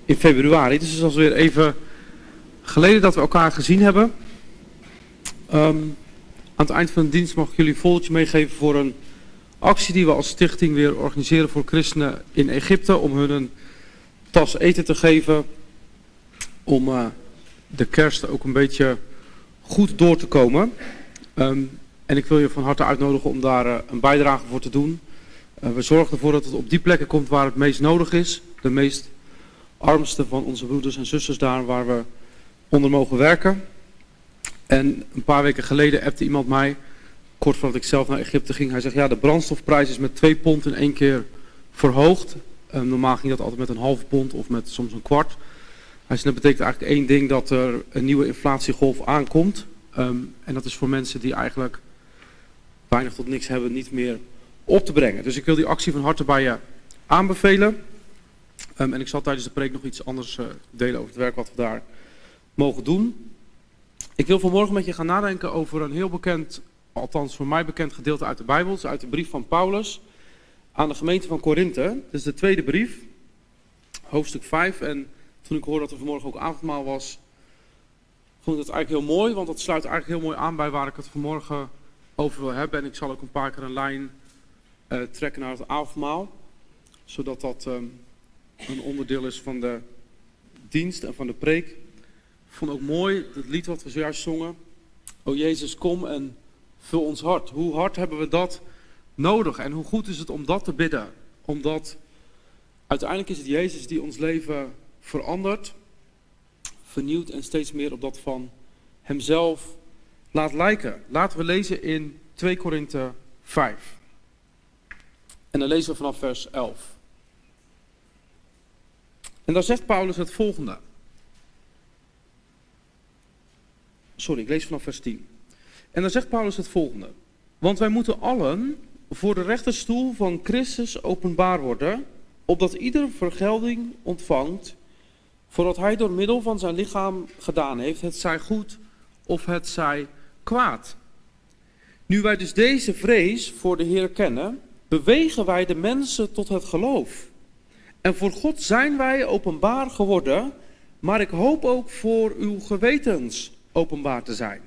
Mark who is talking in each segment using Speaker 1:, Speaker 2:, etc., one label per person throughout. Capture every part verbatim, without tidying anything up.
Speaker 1: in februari. Dus het is alweer even geleden dat we elkaar gezien hebben. Um, aan het eind van de dienst mag ik jullie een foldertje meegeven voor een actie die we als stichting weer organiseren voor christenen in Egypte. Om hun een tas eten te geven. Om uh, de kerst ook een beetje goed door te komen. Um, en ik wil je van harte uitnodigen om daar uh, een bijdrage voor te doen. Uh, we zorgen ervoor dat het op die plekken komt waar het meest nodig is. De meest armste van onze broeders en zusters daar waar we onder mogen werken. En een paar weken geleden appte iemand mij, kort voordat ik zelf naar Egypte ging. Hij zegt, ja, de brandstofprijs is met twee pond in één keer verhoogd. Uh, normaal ging dat altijd met een half pond of met soms een kwart. Hij zegt, dat betekent eigenlijk één ding, dat er een nieuwe inflatiegolf aankomt. Um, en dat is voor mensen die eigenlijk weinig tot niks hebben, niet meer op te brengen. Dus ik wil die actie van harte bij je aanbevelen. Um, en ik zal tijdens de preek nog iets anders uh, delen over het werk wat we daar mogen doen. Ik wil vanmorgen met je gaan nadenken over een heel bekend, althans voor mij bekend gedeelte uit de Bijbel. Dus uit de brief van Paulus aan de gemeente van Korinthe. Dit is de tweede brief, hoofdstuk vijf. En toen ik hoorde dat er vanmorgen ook avondmaal was, vond ik het eigenlijk heel mooi. Want dat sluit eigenlijk heel mooi aan bij waar ik het vanmorgen over wil hebben. En ik zal ook een paar keer een lijn uh, trekken naar het avondmaal. Zodat dat um, een onderdeel is van de dienst en van de preek. Ik vond ook mooi het lied wat we zojuist zongen. O Jezus, kom en vul ons hart. Hoe hard hebben we dat nodig? En hoe goed is het om dat te bidden? Omdat uiteindelijk is het Jezus die ons leven verandert, vernieuwt en steeds meer op dat van Hemzelf laat lijken. Laten we lezen in twee Korinthe vijf. En dan lezen we vanaf vers elf. En daar zegt Paulus het volgende. Sorry, ik lees vanaf vers tien. En dan zegt Paulus het volgende. Want wij moeten allen voor de rechterstoel van Christus openbaar worden, opdat ieder vergelding ontvangt voor wat hij door middel van zijn lichaam gedaan heeft, het zij goed of het zij kwaad. Nu wij dus deze vrees voor de Heer kennen, bewegen wij de mensen tot het geloof. En voor God zijn wij openbaar geworden, maar ik hoop ook voor uw gewetens openbaar te zijn.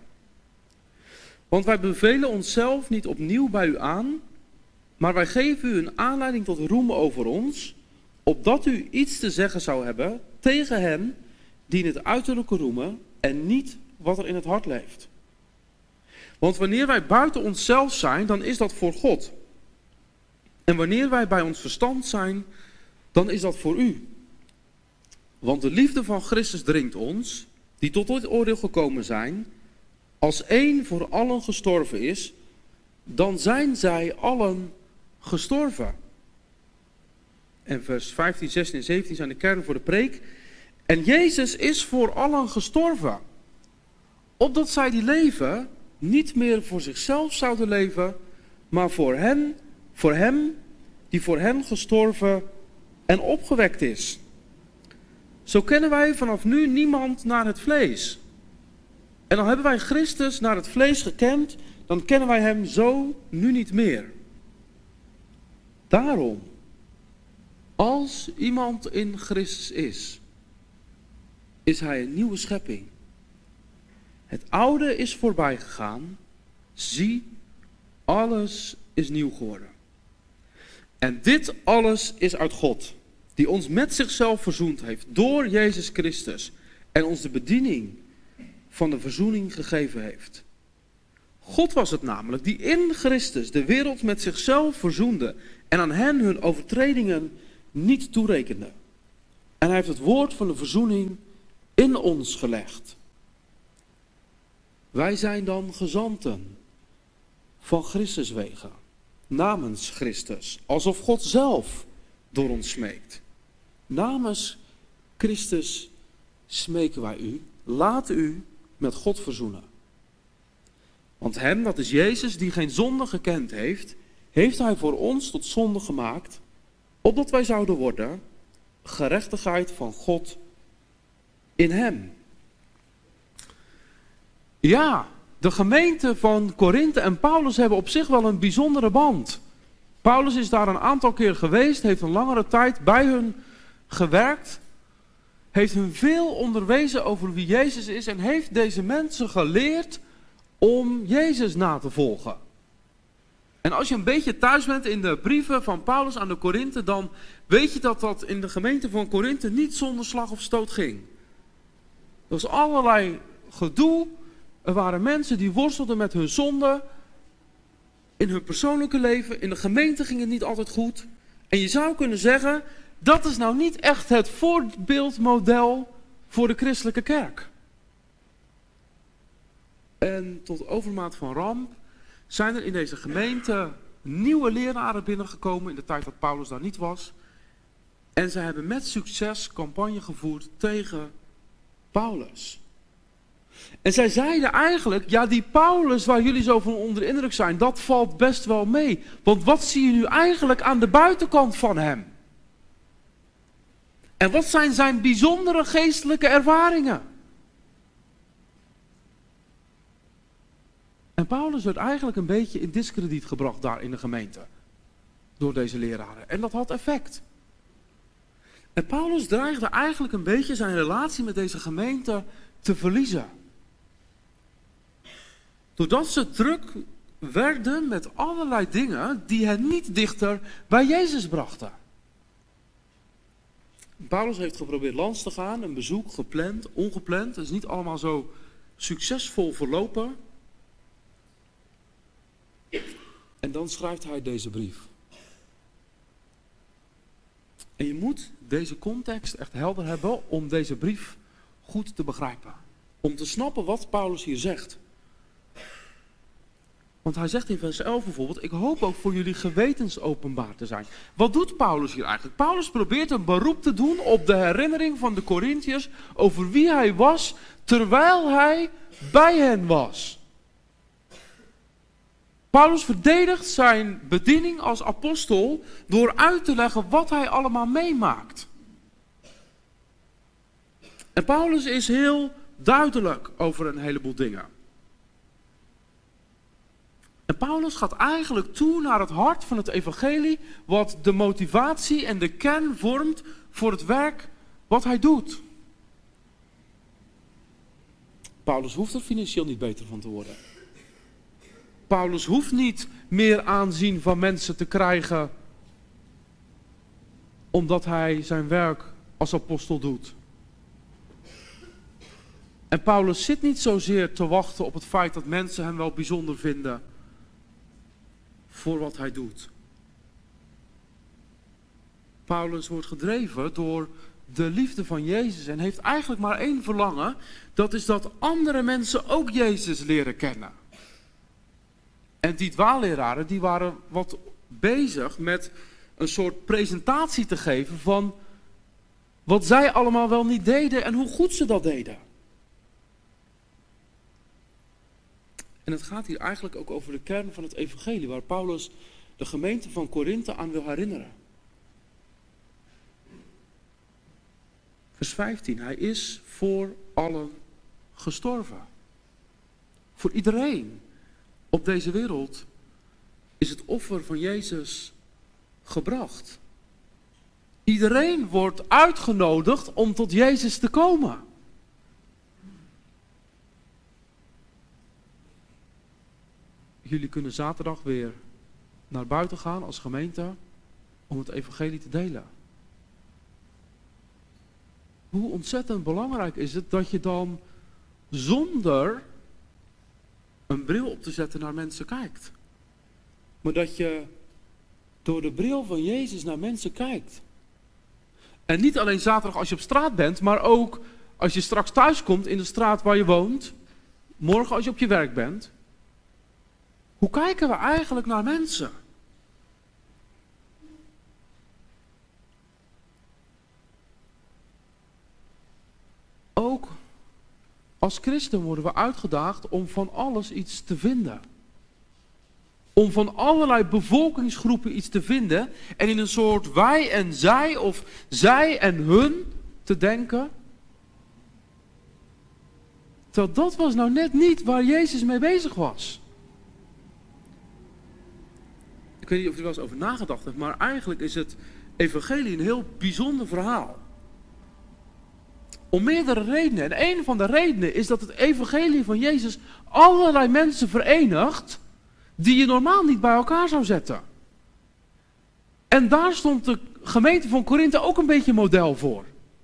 Speaker 1: Want wij bevelen onszelf niet opnieuw bij u aan, maar wij geven u een aanleiding tot roem over ons, opdat u iets te zeggen zou hebben tegen hen die in het uiterlijke roemen en niet wat er in het hart leeft. Want wanneer wij buiten onszelf zijn, dan is dat voor God. En wanneer wij bij ons verstand zijn, dan is dat voor u. Want de liefde van Christus dringt ons, die tot dit oordeel gekomen zijn, als één voor allen gestorven is, dan zijn zij allen gestorven. En vers vijftien, zestien en zeventien zijn de kern voor de preek. En Jezus is voor allen gestorven, opdat zij die leven niet meer voor zichzelf zouden leven, maar voor hen, voor hem die voor hen gestorven en opgewekt is. Zo kennen wij vanaf nu niemand naar het vlees. En dan hebben wij Christus naar het vlees gekend, dan kennen wij hem zo nu niet meer. Daarom, als iemand in Christus is, is hij een nieuwe schepping. Het oude is voorbij gegaan, zie, alles is nieuw geworden. En dit alles is uit God, die ons met zichzelf verzoend heeft door Jezus Christus en ons de bediening van de verzoening gegeven heeft. God was het namelijk die in Christus de wereld met zichzelf verzoende en aan hen hun overtredingen niet toerekende. En hij heeft het woord van de verzoening in ons gelegd. Wij zijn dan gezanten van Christus wegen, namens Christus, alsof God zelf door ons smeekt. Namens Christus smeken wij u, laat u met God verzoenen. Want hem, dat is Jezus, die geen zonde gekend heeft, heeft hij voor ons tot zonde gemaakt, opdat wij zouden worden gerechtigheid van God in hem. Ja, de gemeente van Korinthe en Paulus hebben op zich wel een bijzondere band. Paulus is daar een aantal keer geweest, heeft een langere tijd bij hun gewerkt. heeft hun veel onderwezen over wie Jezus is en heeft deze mensen geleerd om Jezus na te volgen. En als je een beetje thuis bent in de brieven van Paulus aan de Korinthe, dan weet je dat dat in de gemeente van Korinthe niet zonder slag of stoot ging. Er was allerlei gedoe. Er waren mensen die worstelden met hun zonde. In hun persoonlijke leven, in de gemeente ging het niet altijd goed. En je zou kunnen zeggen, dat is nou niet echt het voorbeeldmodel voor de christelijke kerk. En tot overmaat van ramp zijn er in deze gemeente nieuwe leraren binnengekomen in de tijd dat Paulus daar niet was. En ze hebben met succes campagne gevoerd tegen Paulus. En zij zeiden eigenlijk, ja die Paulus waar jullie zo van onder de indruk zijn, dat valt best wel mee. Want wat zie je nu eigenlijk aan de buitenkant van hem? En wat zijn zijn bijzondere geestelijke ervaringen? En Paulus werd eigenlijk een beetje in diskrediet gebracht daar in de gemeente. Door deze leraren. En dat had effect. En Paulus dreigde eigenlijk een beetje zijn relatie met deze gemeente te verliezen. Doordat ze druk werden met allerlei dingen die hen niet dichter bij Jezus brachten. Paulus heeft geprobeerd langs te gaan, een bezoek gepland, ongepland. Het is niet allemaal zo succesvol verlopen. En dan schrijft hij deze brief. En je moet deze context echt helder hebben om deze brief goed te begrijpen. Om te snappen wat Paulus hier zegt. Want hij zegt in vers elf bijvoorbeeld, ik hoop ook voor jullie gewetens openbaar te zijn. Wat doet Paulus hier eigenlijk? Paulus probeert een beroep te doen op de herinnering van de Korintiërs over wie hij was terwijl hij bij hen was. Paulus verdedigt zijn bediening als apostel door uit te leggen wat hij allemaal meemaakt. En Paulus is heel duidelijk over een heleboel dingen. En Paulus gaat eigenlijk toe naar het hart van het evangelie, wat de motivatie en de kern vormt voor het werk wat hij doet. Paulus hoeft er financieel niet beter van te worden. Paulus hoeft niet meer aanzien van mensen te krijgen, omdat hij zijn werk als apostel doet. En Paulus zit niet zozeer te wachten op het feit dat mensen hem wel bijzonder vinden voor wat hij doet. Paulus wordt gedreven door de liefde van Jezus en heeft eigenlijk maar één verlangen. Dat is dat andere mensen ook Jezus leren kennen. En die dwaalleraren die waren wat bezig met een soort presentatie te geven van wat zij allemaal wel niet deden en hoe goed ze dat deden. En het gaat hier eigenlijk ook over de kern van het evangelie, waar Paulus de gemeente van Korinthe aan wil herinneren. Vers vijftien, hij is voor allen gestorven. Voor iedereen op deze wereld is het offer van Jezus gebracht. Iedereen wordt uitgenodigd om tot Jezus te komen. Jullie kunnen zaterdag weer naar buiten gaan als gemeente om het evangelie te delen. Hoe ontzettend belangrijk is het dat je dan zonder een bril op te zetten naar mensen kijkt. Maar dat je door de bril van Jezus naar mensen kijkt. En niet alleen zaterdag als je op straat bent, maar ook als je straks thuis komt in de straat waar je woont. Morgen als je op je werk bent. Hoe kijken we eigenlijk naar mensen? Ook als christen worden we uitgedaagd om van alles iets te vinden. Om van allerlei bevolkingsgroepen iets te vinden en in een soort wij en zij of zij en hun te denken. Terwijl dat was nou net niet waar Jezus mee bezig was. Ik weet niet of je er wel eens over nagedacht hebt, maar eigenlijk is het evangelie een heel bijzonder verhaal. Om meerdere redenen. En een van de redenen is dat het evangelie van Jezus allerlei mensen verenigt die je normaal niet bij elkaar zou zetten. En daar stond de gemeente van Korinthe ook een beetje model voor.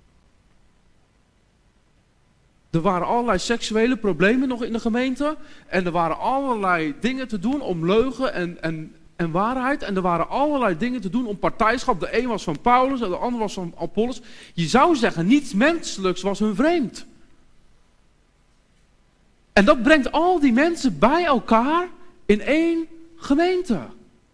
Speaker 1: Er waren allerlei seksuele problemen nog in de gemeente. En er waren allerlei dingen te doen om leugen en, en, en waarheid. En er waren allerlei dingen te doen om partijschap. De een was van Paulus en de ander was van Apollos. Je zou zeggen, niets menselijks was hun vreemd. En dat brengt al die mensen bij elkaar in één gemeente.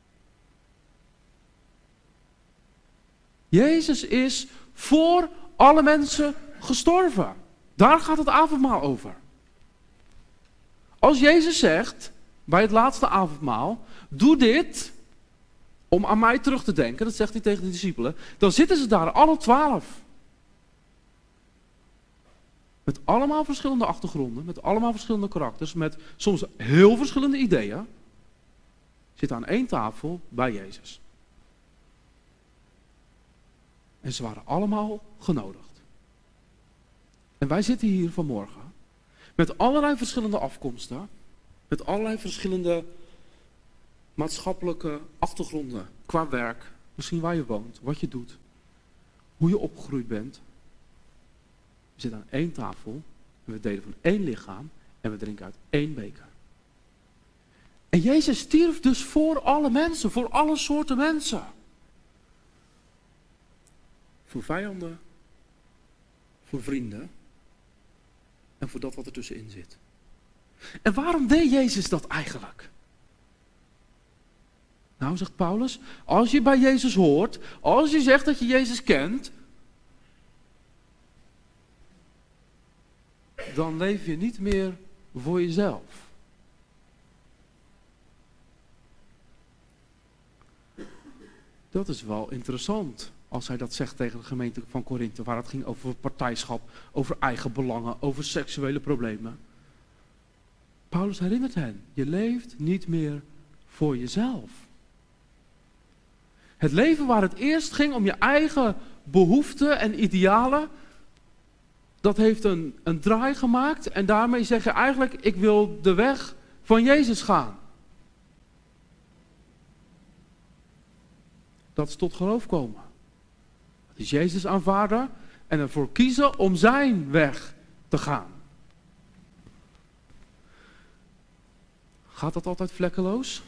Speaker 1: Jezus is voor alle mensen gestorven. Daar gaat het avondmaal over. Als Jezus zegt, bij het laatste avondmaal, doe dit om aan mij terug te denken, dat zegt hij tegen de discipelen, dan zitten ze daar alle twaalf. Met allemaal verschillende achtergronden, met allemaal verschillende karakters, met soms heel verschillende ideeën, zitten aan één tafel bij Jezus. En ze waren allemaal genodigd. En wij zitten hier vanmorgen met allerlei verschillende afkomsten, met allerlei verschillende maatschappelijke achtergronden qua werk, misschien waar je woont, wat je doet, hoe je opgegroeid bent. We zitten aan één tafel en we delen van één lichaam en we drinken uit één beker. En Jezus stierf dus voor alle mensen, voor alle soorten mensen. Voor vijanden, voor vrienden en voor dat wat er tussenin zit. En waarom deed Jezus dat eigenlijk? Nou, zegt Paulus, als je bij Jezus hoort, als je zegt dat je Jezus kent, dan leef je niet meer voor jezelf. Dat is wel interessant als hij dat zegt tegen de gemeente van Korinthe, waar het ging over partijschap, over eigen belangen, over seksuele problemen. Paulus herinnert hen, je leeft niet meer voor jezelf. Het leven waar het eerst ging om je eigen behoeften en idealen, dat heeft een, een draai gemaakt en daarmee zeg je eigenlijk, ik wil de weg van Jezus gaan. Dat is tot geloof komen. Dat is Jezus aanvaarden en ervoor kiezen om zijn weg te gaan. Gaat dat altijd vlekkeloos?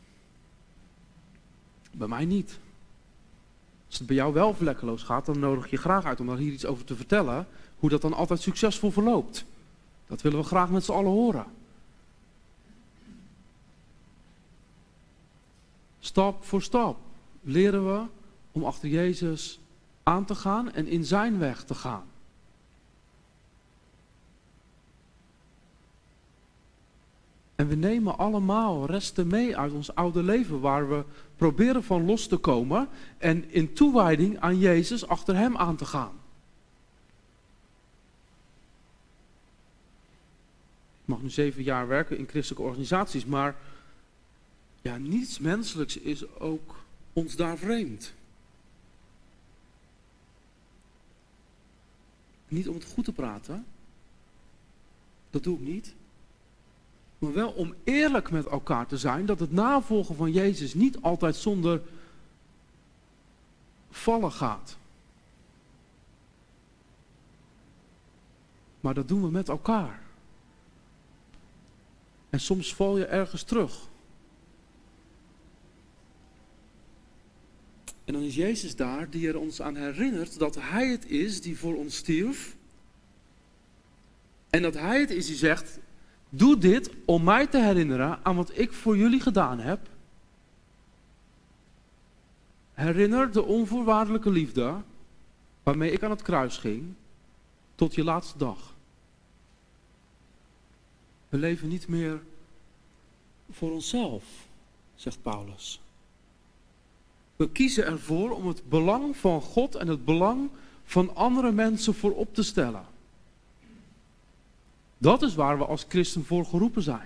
Speaker 1: Bij mij niet. Als het bij jou wel vlekkeloos gaat, dan nodig ik je graag uit om daar hier iets over te vertellen. Hoe dat dan altijd succesvol verloopt. Dat willen we graag met z'n allen horen. Stap voor stap leren we om achter Jezus aan te gaan en in zijn weg te gaan. En we nemen allemaal resten mee uit ons oude leven waar we proberen van los te komen en in toewijding aan Jezus achter hem aan te gaan. Ik mag nu zeven jaar werken in christelijke organisaties, maar ja, niets menselijks is ook ons daar vreemd. Niet om het goed te praten, dat doe ik niet. Maar wel om eerlijk met elkaar te zijn, dat het navolgen van Jezus niet altijd zonder vallen gaat. Maar dat doen we met elkaar. En soms val je ergens terug. En dan is Jezus daar die er ons aan herinnert dat Hij het is die voor ons stierf. En dat Hij het is die zegt, doe dit om mij te herinneren aan wat ik voor jullie gedaan heb. Herinner de onvoorwaardelijke liefde waarmee ik aan het kruis ging tot je laatste dag. We leven niet meer voor onszelf, zegt Paulus. We kiezen ervoor om het belang van God en het belang van andere mensen voorop te stellen. Dat is waar we als christen voor geroepen zijn.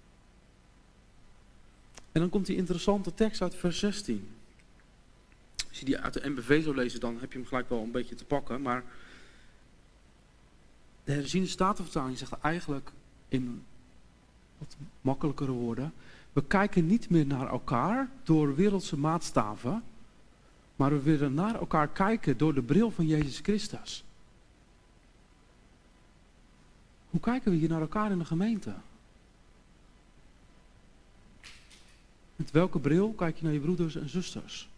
Speaker 1: En dan komt die interessante tekst uit vers zestien. Als je die uit de N B V zou lezen, dan heb je hem gelijk wel een beetje te pakken. Maar de herziene statenvertaling zegt eigenlijk in wat makkelijkere woorden: we kijken niet meer naar elkaar door wereldse maatstaven, maar we willen naar elkaar kijken door de bril van Jezus Christus. Hoe kijken we hier naar elkaar in de gemeente? Met welke bril kijk je naar je broeders en zusters?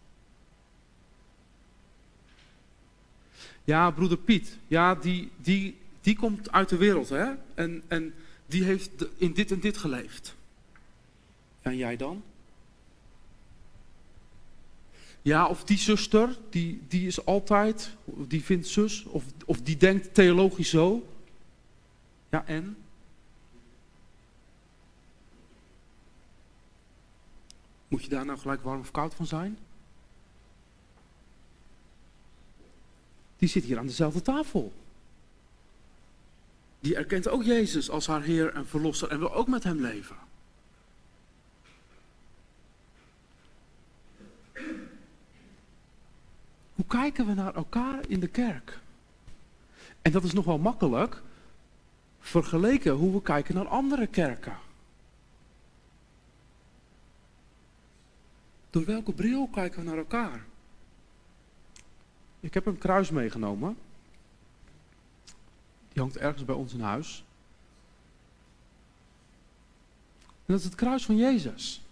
Speaker 1: Ja, broeder Piet, ja, die, die, die komt uit de wereld, hè? En, en die heeft in dit en dit geleefd. En jij dan? Ja, of die zuster, die, die is altijd, die vindt zus, of, of die denkt theologisch zo. Ja, en? Moet je daar nou gelijk warm of koud van zijn? Die zit hier aan dezelfde tafel. Die erkent ook Jezus als haar Heer en Verlosser en wil ook met hem leven. Hoe kijken we naar elkaar in de kerk? En dat is nog wel makkelijk vergeleken hoe we kijken naar andere kerken. Door welke bril kijken we naar elkaar? Ik heb een kruis meegenomen. Die hangt ergens bij ons in huis. En dat is het kruis van Jezus.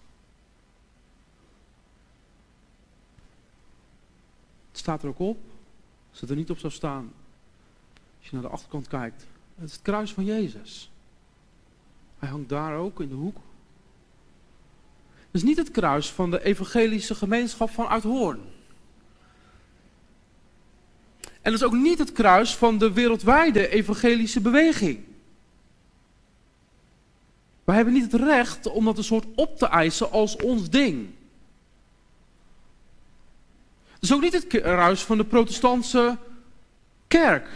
Speaker 1: Het staat er ook op. Als het er niet op zou staan, als je naar de achterkant kijkt. Het is het kruis van Jezus. Hij hangt daar ook in de hoek. Het is niet het kruis van de evangelische gemeenschap van Uithoorn. En het is ook niet het kruis van de wereldwijde evangelische beweging. Wij hebben niet het recht om dat een soort op te eisen als ons ding. Het is ook niet het kruis van de protestantse kerk.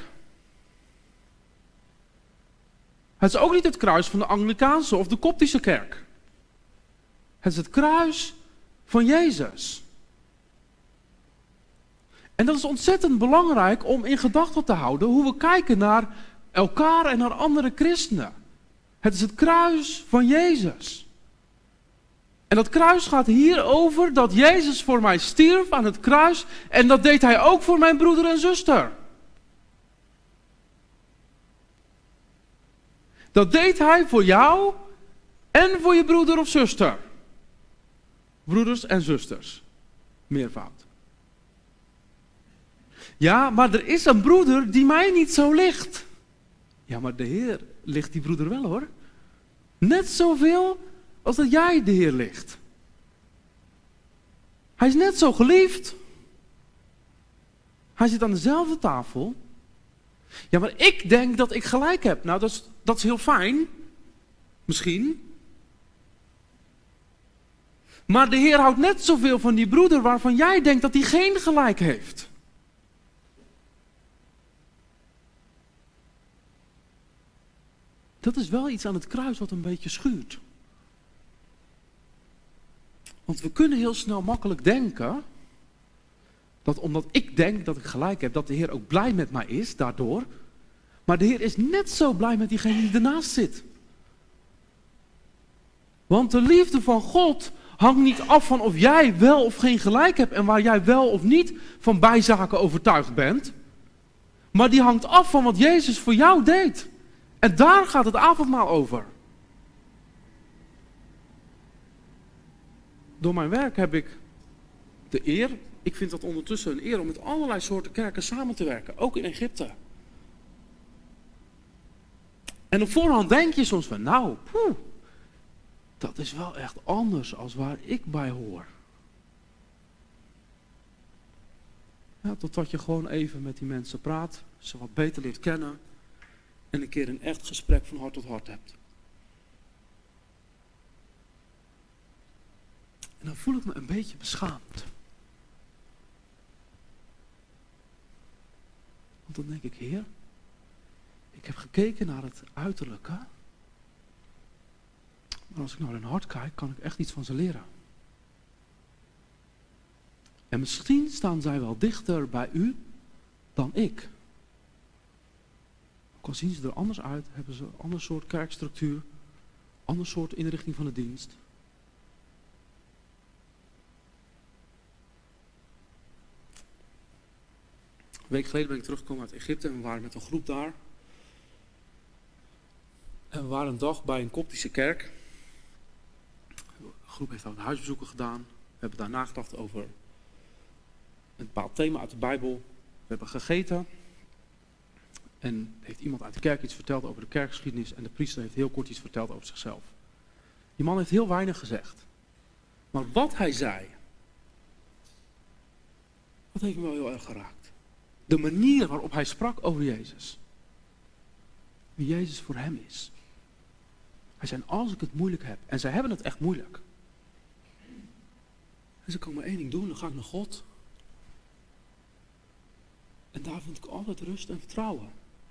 Speaker 1: Het is ook niet het kruis van de Anglikaanse of de Koptische kerk. Het is het kruis van Jezus. En dat is ontzettend belangrijk om in gedachten te houden hoe we kijken naar elkaar en naar andere christenen. Het is het kruis van Jezus. En dat kruis gaat hier over dat Jezus voor mij stierf aan het kruis en dat deed hij ook voor mijn broeder en zuster. Dat deed hij voor jou en voor je broeder of zuster. Broeders en zusters. Meervoud. Ja, maar er is een broeder die mij niet zo ligt. Ja, maar de Heer ligt die broeder wel hoor. Net zoveel als dat jij de Heer ligt. Hij is net zo geliefd. Hij zit aan dezelfde tafel. Ja, maar ik denk dat ik gelijk heb. Nou, dat is, dat is heel fijn. Misschien. Maar de Heer houdt net zoveel van die broeder waarvan jij denkt dat hij geen gelijk heeft. Dat is wel iets aan het kruis wat een beetje schuurt. Want we kunnen heel snel makkelijk denken dat omdat ik denk dat ik gelijk heb, dat de Heer ook blij met mij is daardoor. Maar de Heer is net zo blij met diegene die ernaast zit. Want de liefde van God hangt niet af van of jij wel of geen gelijk hebt en waar jij wel of niet van bijzaken overtuigd bent. Maar die hangt af van wat Jezus voor jou deed. En daar gaat het avondmaal over. Door mijn werk heb ik de eer, ik vind dat ondertussen een eer om met allerlei soorten kerken samen te werken, ook in Egypte. En op voorhand denk je soms van, nou, poeh, dat is wel echt anders als waar ik bij hoor. Ja, totdat je gewoon even met die mensen praat, ze wat beter leert kennen en een keer een echt gesprek van hart tot hart hebt. En dan voel ik me een beetje beschaamd. Want dan denk ik, Heer, ik heb gekeken naar het uiterlijke. Maar als ik naar hun hart kijk, kan ik echt iets van ze leren. En misschien staan zij wel dichter bij u dan ik. Ook al zien ze er anders uit, hebben ze een ander soort kerkstructuur, ander soort inrichting van de dienst. Een week geleden ben ik teruggekomen uit Egypte en we waren met een groep daar. En we waren een dag bij een Koptische kerk. De groep heeft daar een huisbezoeken gedaan. We hebben daar nagedacht over een bepaald thema uit de Bijbel. We hebben gegeten. En heeft iemand uit de kerk iets verteld over de kerkgeschiedenis. En de priester heeft heel kort iets verteld over zichzelf. Die man heeft heel weinig gezegd. Maar wat hij zei, dat heeft me wel heel erg geraakt. De manier waarop hij sprak over Jezus. Wie Jezus voor hem is. Hij zei, als ik het moeilijk heb. En zij hebben het echt moeilijk. En ze kan maar één ding doen, dan ga ik naar God. En daar vind ik altijd rust en vertrouwen.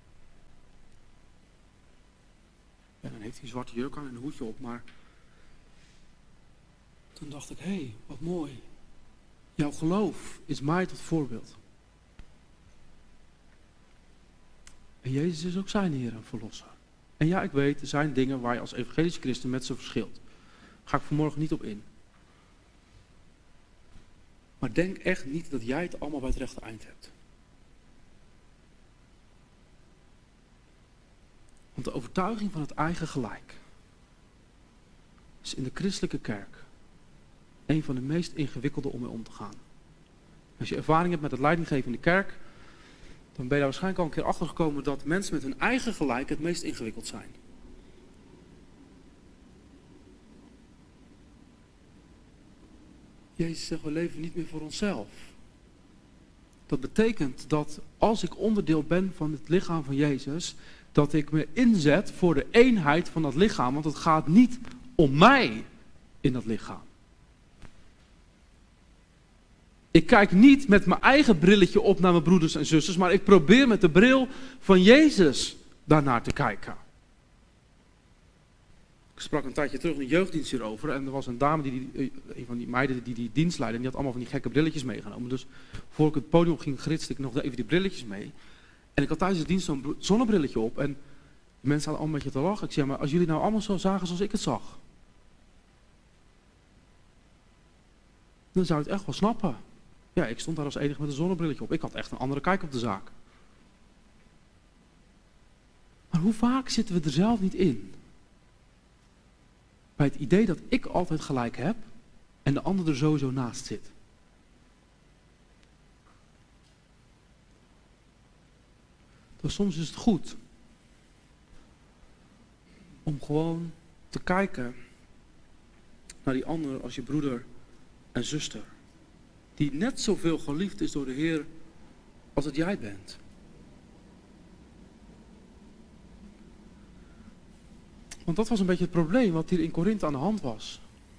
Speaker 1: En dan heeft hij een zwarte jurk aan en een hoedje op, maar toen dacht ik, hé, hey, wat mooi. Jouw geloof is mij tot voorbeeld. En Jezus is ook zijn Heer en Verlosser. En ja, ik weet, er zijn dingen waar je als evangelische christen met ze verschilt. Daar ga ik vanmorgen niet op in. Maar denk echt niet dat jij het allemaal bij het rechte eind hebt. Want de overtuiging van het eigen gelijk is in de christelijke kerk een van de meest ingewikkelde om mee om te gaan. Als je ervaring hebt met het leidinggeven in de kerk, dan ben je daar waarschijnlijk al een keer achter gekomen dat mensen met hun eigen gelijk het meest ingewikkeld zijn. Jezus zegt, we leven niet meer voor onszelf. Dat betekent dat als ik onderdeel ben van het lichaam van Jezus, dat ik me inzet voor de eenheid van dat lichaam, want het gaat niet om mij in dat lichaam. Ik kijk niet met mijn eigen brilletje op naar mijn broeders en zusters, maar ik probeer met de bril van Jezus daarnaar te kijken. Ik sprak een tijdje terug in de jeugddienst hierover en er was een dame, die, die, een van die meiden die die dienst leidde, en die had allemaal van die gekke brilletjes meegenomen. Dus voor ik het podium ging, gritste ik nog even die brilletjes mee. En ik had tijdens de dienst zo'n zonnebrilletje op en de mensen hadden allemaal een beetje te lachen. Ik zei, maar als jullie nou allemaal zo zagen zoals ik het zag, dan zou je het echt wel snappen. Ja, ik stond daar als enige met een zonnebrilletje op. Ik had echt een andere kijk op de zaak. Maar hoe vaak zitten we er zelf niet in? Bij het idee dat ik altijd gelijk heb en de ander er sowieso naast zit. Dus soms is het goed om gewoon te kijken naar die ander als je broeder en zuster. Die net zoveel geliefd is door de Heer als het jij bent. Want dat was een beetje het probleem wat hier in Korinthe aan de hand was.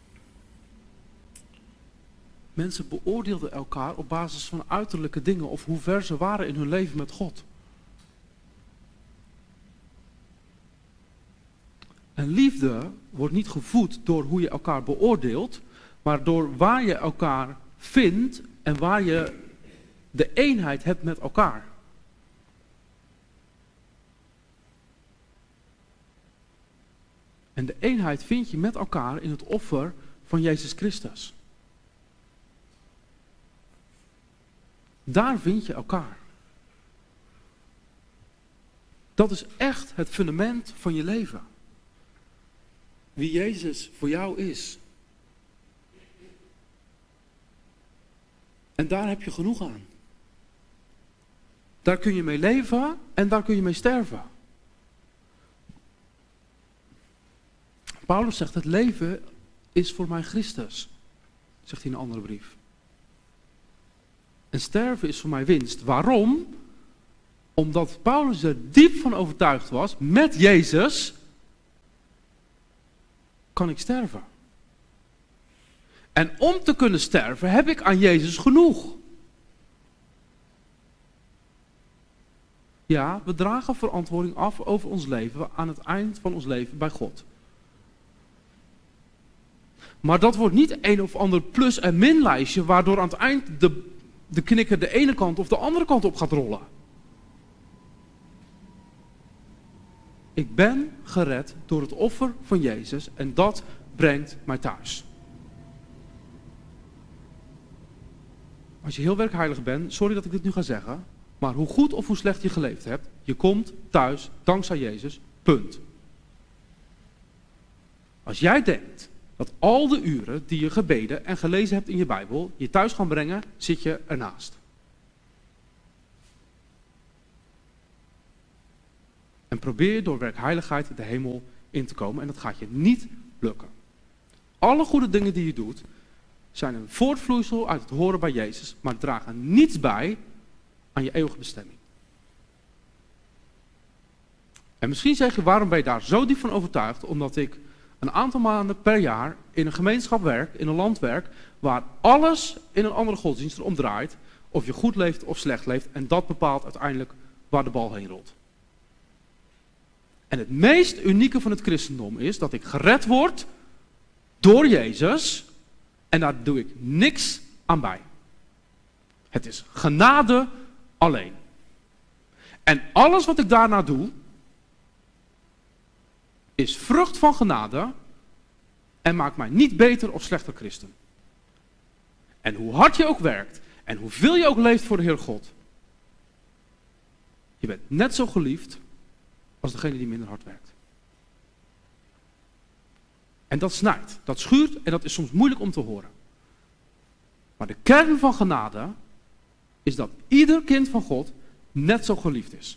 Speaker 1: Mensen beoordeelden elkaar op basis van uiterlijke dingen of hoe ver ze waren in hun leven met God. En liefde wordt niet gevoed door hoe je elkaar beoordeelt, maar door waar je elkaar vindt en waar je de eenheid hebt met elkaar. En de eenheid vind je met elkaar in het offer van Jezus Christus. Daar vind je elkaar. Dat is echt het fundament van je leven. Wie Jezus voor jou is. En daar heb je genoeg aan. Daar kun je mee leven en daar kun je mee sterven. Paulus zegt, het leven is voor mij Christus. Zegt hij in een andere brief. En sterven is voor mij winst. Waarom? Omdat Paulus er diep van overtuigd was, met Jezus kan ik sterven. En om te kunnen sterven heb ik aan Jezus genoeg. Ja, we dragen verantwoording af over ons leven aan het eind van ons leven bij God. Maar dat wordt niet een of ander plus- en minlijstje, waardoor aan het eind de, de knikker de ene kant of de andere kant op gaat rollen. Ik ben gered door het offer van Jezus en dat brengt mij thuis. Als je heel werkheilig bent, sorry dat ik dit nu ga zeggen, maar hoe goed of hoe slecht je geleefd hebt, je komt thuis dankzij Jezus, punt. Als jij denkt dat al de uren die je gebeden en gelezen hebt in je Bijbel je thuis gaan brengen, zit je ernaast. En probeer door werkheiligheid de hemel in te komen en dat gaat je niet lukken. Alle goede dingen die je doet zijn een voortvloeisel uit het horen bij Jezus, maar dragen niets bij aan je eeuwige bestemming. En misschien zeg je, waarom ben je daar zo diep van overtuigd? Omdat ik een aantal maanden per jaar in een gemeenschap werk, in een land werk, waar alles in een andere godsdienst erom draait, of je goed leeft of slecht leeft, en dat bepaalt uiteindelijk waar de bal heen rolt. En het meest unieke van het christendom is dat ik gered word door Jezus en daar doe ik niks aan bij. Het is genade alleen. En alles wat ik daarna doe, is vrucht van genade en maakt mij niet beter of slechter christen. En hoe hard je ook werkt en hoeveel je ook leeft voor de Heer God, je bent net zo geliefd als degene die minder hard werkt. En dat snijdt, dat schuurt en dat is soms moeilijk om te horen. Maar de kern van genade is dat ieder kind van God net zo geliefd is.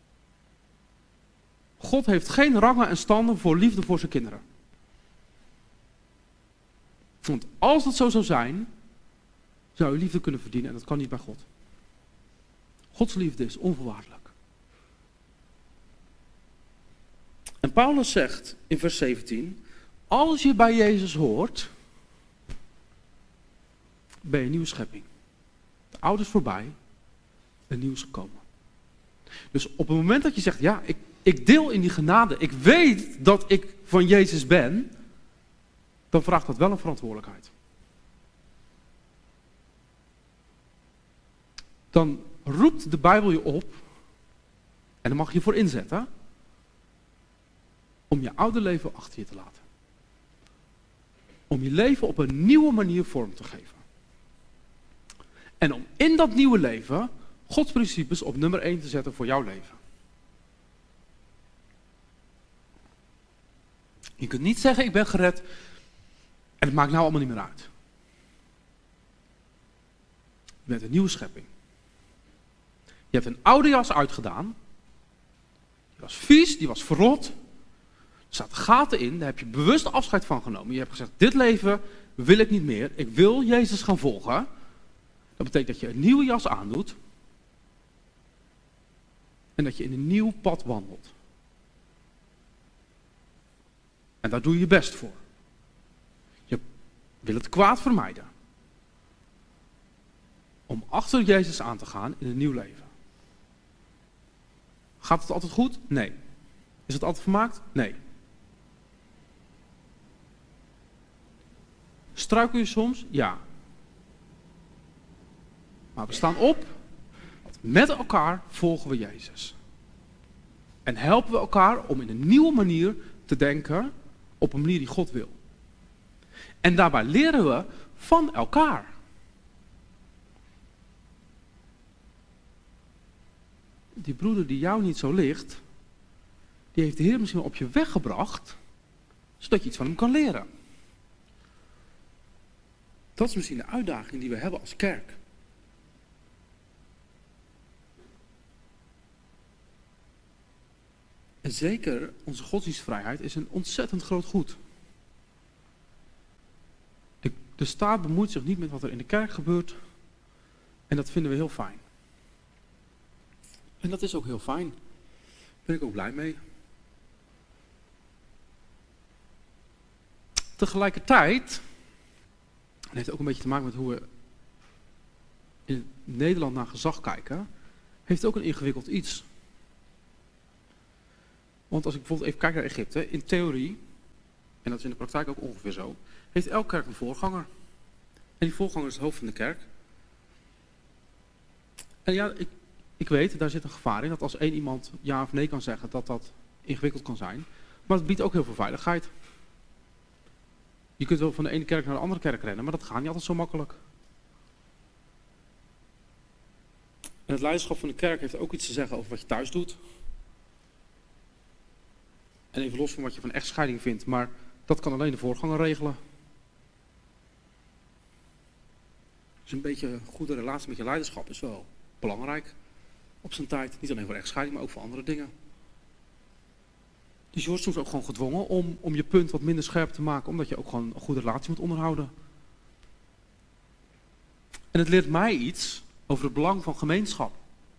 Speaker 1: God heeft geen rangen en standen voor liefde voor zijn kinderen. Want als dat zo zou zijn, zou je liefde kunnen verdienen en dat kan niet bij God. Gods liefde is onvoorwaardelijk. En Paulus zegt in vers zeventien, als je bij Jezus hoort, ben je een nieuwe schepping. De oude is voorbij, een nieuw is gekomen. Dus op het moment dat je zegt, ja, ik, ik deel in die genade, ik weet dat ik van Jezus ben, dan vraagt dat wel een verantwoordelijkheid. Dan roept de Bijbel je op, en daar mag je voor inzetten, om je oude leven achter je te laten. Om je leven op een nieuwe manier vorm te geven. En om in dat nieuwe leven Gods principes op nummer één te zetten voor jouw leven. Je kunt niet zeggen, ik ben gered en het maakt nou allemaal niet meer uit. Je bent een nieuwe schepping. Je hebt een oude jas uitgedaan. Die was vies, die was verrot. Er zaten gaten in, daar heb je bewust afscheid van genomen. Je hebt gezegd, dit leven wil ik niet meer. Ik wil Jezus gaan volgen. Dat betekent dat je een nieuwe jas aandoet. En dat je in een nieuw pad wandelt. En daar doe je je best voor. Je wil het kwaad vermijden. Om achter Jezus aan te gaan in een nieuw leven. Gaat het altijd goed? Nee. Is het altijd vermaakt? Nee. Struikel je soms? Ja. Maar we staan op, want met elkaar volgen we Jezus. En helpen we elkaar om in een nieuwe manier te denken op een manier die God wil. En daarbij leren we van elkaar. Die broeder die jou niet zo ligt, die heeft de Heer misschien wel op je weg gebracht, zodat je iets van hem kan leren. Dat is misschien de uitdaging die we hebben als kerk. En zeker onze godsdienstvrijheid is een ontzettend groot goed. De, de staat bemoeit zich niet met wat er in de kerk gebeurt. En dat vinden we heel fijn. En dat is ook heel fijn. Daar ben ik ook blij mee. Tegelijkertijd, en heeft ook een beetje te maken met hoe we in Nederland naar gezag kijken, heeft ook een ingewikkeld iets. Want als ik bijvoorbeeld even kijk naar Egypte, in theorie, en dat is in de praktijk ook ongeveer zo, heeft elke kerk een voorganger. En die voorganger is het hoofd van de kerk. En ja, ik, ik weet, daar zit een gevaar in, dat als één iemand ja of nee kan zeggen, dat dat ingewikkeld kan zijn. Maar het biedt ook heel veel veiligheid. Je kunt wel van de ene kerk naar de andere kerk rennen, maar dat gaat niet altijd zo makkelijk. En het leiderschap van de kerk heeft ook iets te zeggen over wat je thuis doet. En even los van wat je van echtscheiding vindt, maar dat kan alleen de voorganger regelen. Dus een beetje een goede relatie met je leiderschap is wel belangrijk op zijn tijd. Niet alleen voor echtscheiding, maar ook voor andere dingen. Dus je wordt soms ook gewoon gedwongen om, om je punt wat minder scherp te maken, omdat je ook gewoon een goede relatie moet onderhouden. En het leert mij iets over het belang van gemeenschap.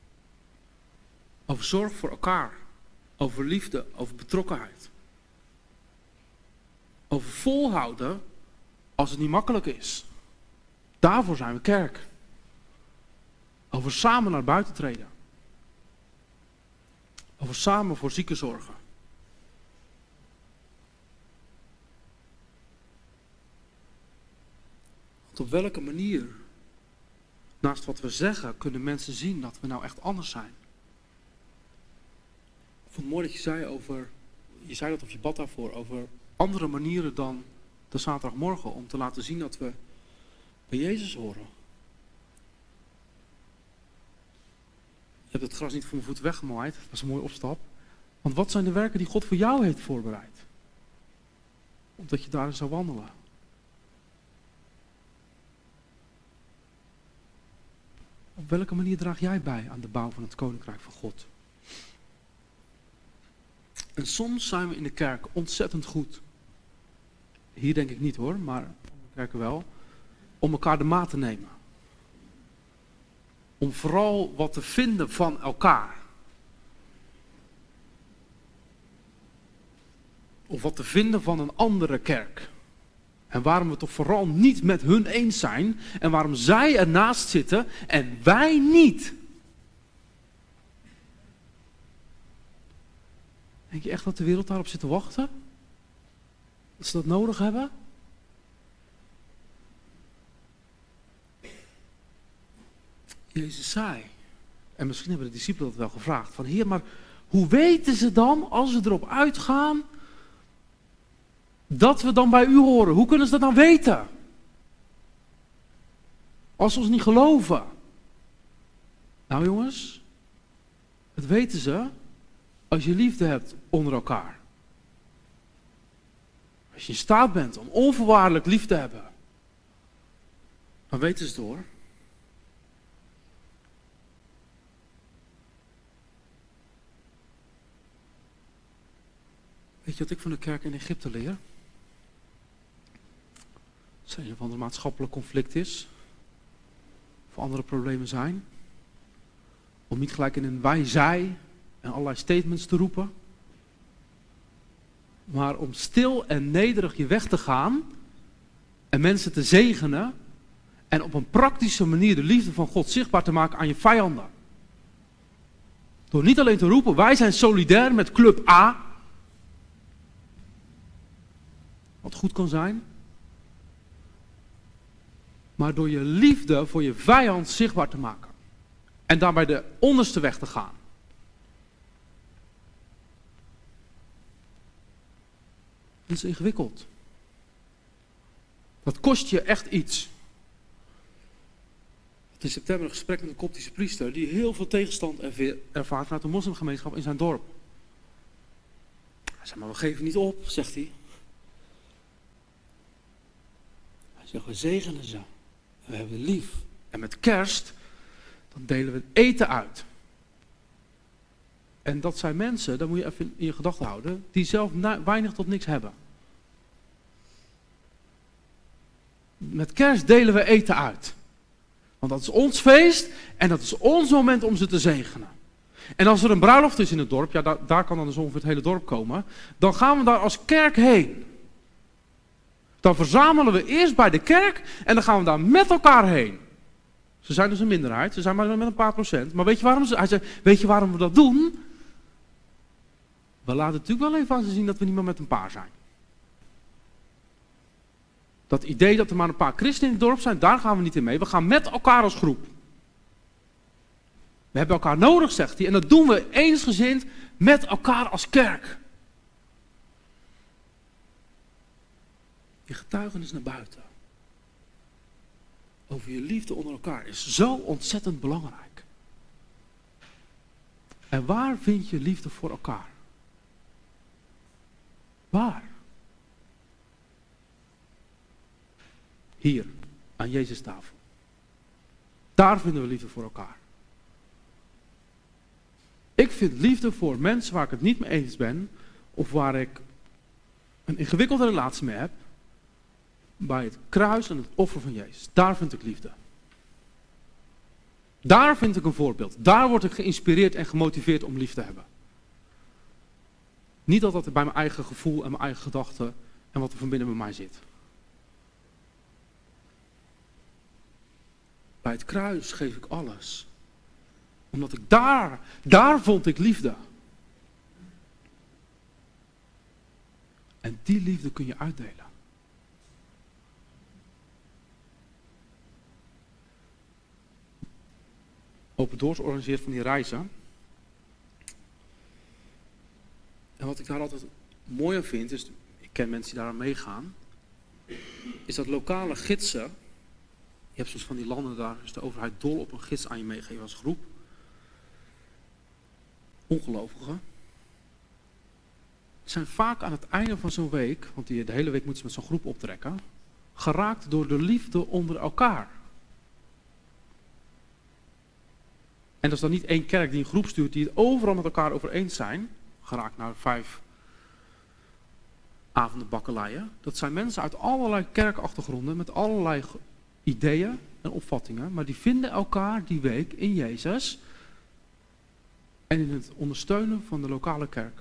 Speaker 1: Over zorg voor elkaar. Over liefde, over betrokkenheid. Over volhouden als het niet makkelijk is. Daarvoor zijn we kerk. Over samen naar buiten treden. Over samen voor zieken zorgen. Want op welke manier, naast wat we zeggen, kunnen mensen zien dat we nou echt anders zijn? Ik vond het mooi dat je zei over, je zei dat of je bad daarvoor, over andere manieren dan de zaterdagmorgen, om te laten zien dat we bij Jezus horen. Je hebt het gras niet voor mijn voeten weggemaaid, dat was een mooie opstap. Want wat zijn de werken die God voor jou heeft voorbereid? Omdat je daarin zou wandelen. Op welke manier draag jij bij aan de bouw van het Koninkrijk van God? En soms zijn we in de kerk ontzettend goed. Hier denk ik niet hoor, maar in de kerken wel. Om elkaar de maat te nemen. Om vooral wat te vinden van elkaar. Of wat te vinden van een andere kerk. En waarom we toch vooral niet met hun eens zijn. En waarom zij ernaast zitten en wij niet. Denk je echt dat de wereld daarop zit te wachten? Dat ze dat nodig hebben? Jezus zei, en misschien hebben de discipelen dat wel gevraagd, van Heer, maar hoe weten ze dan, als ze erop uitgaan, dat we dan bij u horen? Hoe kunnen ze dat dan weten? Als ze ons niet geloven. Nou jongens, het weten ze als je liefde hebt onder elkaar. Als je in staat bent om onvoorwaardelijk lief te hebben, dan weten ze het hoor. Weet je wat ik van de kerk in Egypte leer? Als er een of ander maatschappelijk conflict is, of andere problemen zijn, om niet gelijk in een wij-zij en allerlei statements te roepen, maar om stil en nederig je weg te gaan en mensen te zegenen en op een praktische manier de liefde van God zichtbaar te maken aan je vijanden. Door niet alleen te roepen, wij zijn solidair met club A, wat goed kan zijn, maar door je liefde voor je vijand zichtbaar te maken. En daarbij de onderste weg te gaan. Dat is ingewikkeld. Dat kost je echt iets. In september een gesprek met een Koptische priester die heel veel tegenstand ervaart vanuit de moslimgemeenschap in zijn dorp. Hij zei, maar we geven niet op, zegt hij. Hij zegt, we zegenen ze. We hebben lief. En met kerst, dan delen we het eten uit. En dat zijn mensen, dat moet je even in je gedachten houden, die zelf weinig tot niks hebben. Met kerst delen we eten uit. Want dat is ons feest en dat is ons moment om ze te zegenen. En als er een bruiloft is in het dorp, ja, daar, daar kan dan dus ongeveer het hele dorp komen, dan gaan we daar als kerk heen. Dan verzamelen we eerst bij de kerk en dan gaan we daar met elkaar heen. Ze zijn dus een minderheid, ze zijn maar met een paar procent. Maar weet je waarom, ze, hij zei, weet je waarom we dat doen? We laten natuurlijk wel even aan ze zien dat we niet meer met een paar zijn. Dat idee dat er maar een paar christenen in het dorp zijn, daar gaan we niet in mee. We gaan met elkaar als groep. We hebben elkaar nodig, zegt hij. En dat doen we eensgezind met elkaar als kerk. Je getuigenis naar buiten. Over je liefde onder elkaar is zo ontzettend belangrijk. En waar vind je liefde voor elkaar? Waar? Hier, aan Jezus' tafel. Daar vinden we liefde voor elkaar. Ik vind liefde voor mensen waar ik het niet mee eens ben, of waar ik een ingewikkelde relatie mee heb, bij het kruis en het offer van Jezus. Daar vind ik liefde. Daar vind ik een voorbeeld. Daar word ik geïnspireerd en gemotiveerd om lief te hebben. Niet altijd bij mijn eigen gevoel en mijn eigen gedachten en wat er van binnen bij mij zit. Bij het kruis geef ik alles. Omdat ik daar, daar vond ik liefde. En die liefde kun je uitdelen. Open Doors organiseert van die reizen. En wat ik daar altijd mooi aan vind, is, ik ken mensen die daar aan meegaan, is dat lokale gidsen, je hebt soms van die landen, daar is de overheid dol op een gids aan je meegeven als groep. Ongelovigen. Zijn vaak aan het einde van zo'n week, want die, de hele week moeten ze met zo'n groep optrekken, geraakt door de liefde onder elkaar. En dat is dan niet één kerk die een groep stuurt die het overal met elkaar over eens zijn, geraakt naar vijf avonden bakkeleien. Dat zijn mensen uit allerlei kerkachtergronden met allerlei ideeën en opvattingen, maar die vinden elkaar die week in Jezus en in het ondersteunen van de lokale kerk.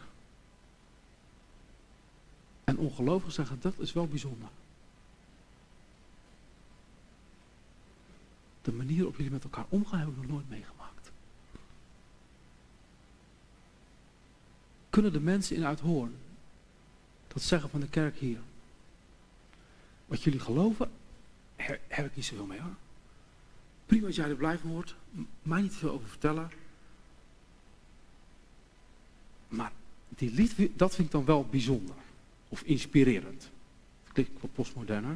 Speaker 1: En ongelovigen zeggen, dat is wel bijzonder. De manier waarop jullie met elkaar omgaan heb ik nog nooit meegemaakt. Kunnen de mensen in Uithoorn dat zeggen van de kerk hier? Wat jullie geloven, heb, heb ik niet zoveel mee hoor. Prima dat jij er blij van wordt, mij niet veel over vertellen. Maar die lied, dat vind ik dan wel bijzonder. Of inspirerend. Dat klinkt wat postmoderner.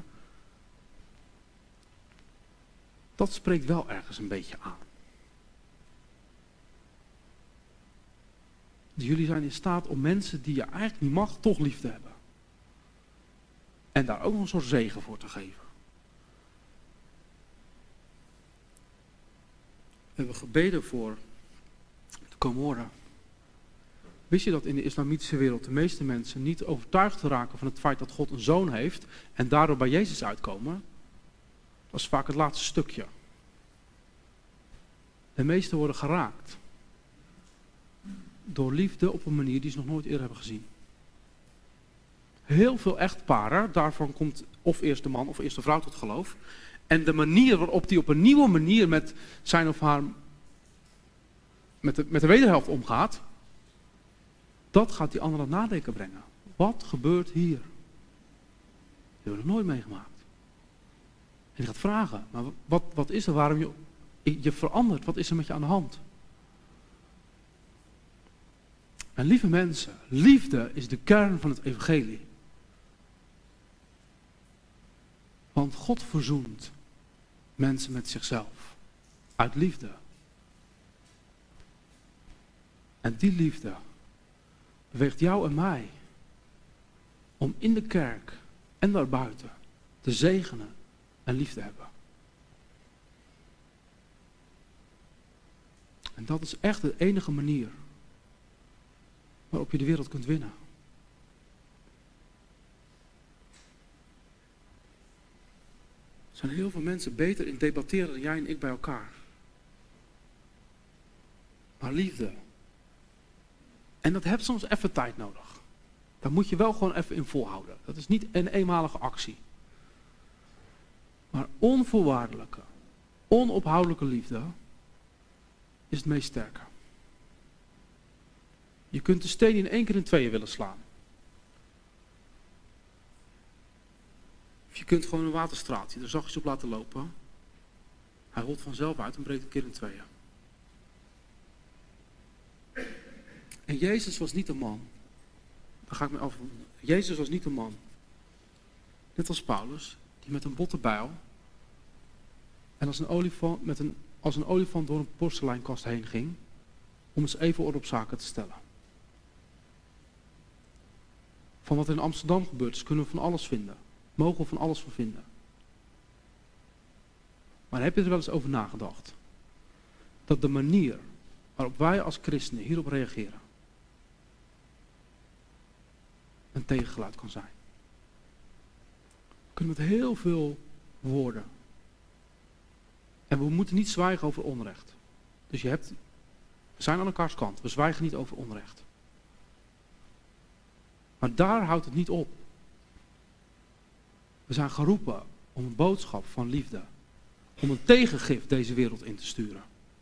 Speaker 1: Dat spreekt wel ergens een beetje aan. Jullie zijn in staat om mensen die je eigenlijk niet mag, toch lief te hebben. En daar ook nog een soort zegen voor te geven. We hebben gebeden voor de Comoren. Wist je dat in de islamitische wereld de meeste mensen niet overtuigd raken van het feit dat God een zoon heeft en daardoor bij Jezus uitkomen? Dat is vaak het laatste stukje. De meesten worden geraakt door liefde op een manier die ze nog nooit eerder hebben gezien. Heel veel echtparen, daarvan komt of eerst de man of eerst de vrouw tot geloof. En de manier waarop die op een nieuwe manier met zijn of haar, met de, met de wederhelft omgaat, dat gaat die andere nadenken brengen. Wat gebeurt hier? Dat hebben we nog nooit meegemaakt. En je gaat vragen, maar wat, wat is er, waarom je, je verandert, wat is er met je aan de hand? En lieve mensen, liefde is de kern van het evangelie. Want God verzoent mensen met zichzelf. Uit liefde. En die liefde beweegt jou en mij om in de kerk en daarbuiten te zegenen en lief te hebben. En dat is echt de enige manier waarop je de wereld kunt winnen. Er zijn heel veel mensen beter in debatteren dan jij en ik bij elkaar. Maar liefde. En dat heeft soms even tijd nodig. Daar moet je wel gewoon even in volhouden. Dat is niet een eenmalige actie. Maar onvoorwaardelijke, onophoudelijke liefde is het meest sterke. Je kunt de steen in één keer in tweeën willen slaan. Of je kunt gewoon een waterstraatje er zachtjes op laten lopen. Hij rolt vanzelf uit en breekt een keer in tweeën. En Jezus was niet een man. Daar ga ik me af. Jezus was niet een man. Net als Paulus, die met een botte bijl en als een olifant, met een, als een olifant door een porseleinkast heen ging, om eens even orde op zaken te stellen. Van wat er in Amsterdam gebeurt is, kunnen we van alles vinden. Mogen we van alles van vinden. Maar heb je er wel eens over nagedacht? Dat de manier waarop wij als christenen hierop reageren een tegengeluid kan zijn. We kunnen met heel veel woorden. En we moeten niet zwijgen over onrecht. Dus je hebt, we zijn aan elkaars kant. We zwijgen niet over onrecht. Maar daar houdt het niet op. We zijn geroepen om een boodschap van liefde, om een tegengif deze wereld in te sturen.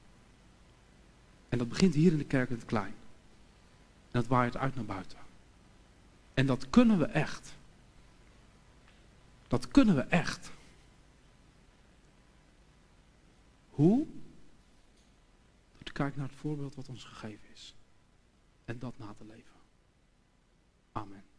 Speaker 1: En dat begint hier in de kerk in het klein. En dat waait uit naar buiten. En dat kunnen we echt. Dat kunnen we echt. Hoe? Door te kijken naar het voorbeeld wat ons gegeven is. En dat na te leven. Amen.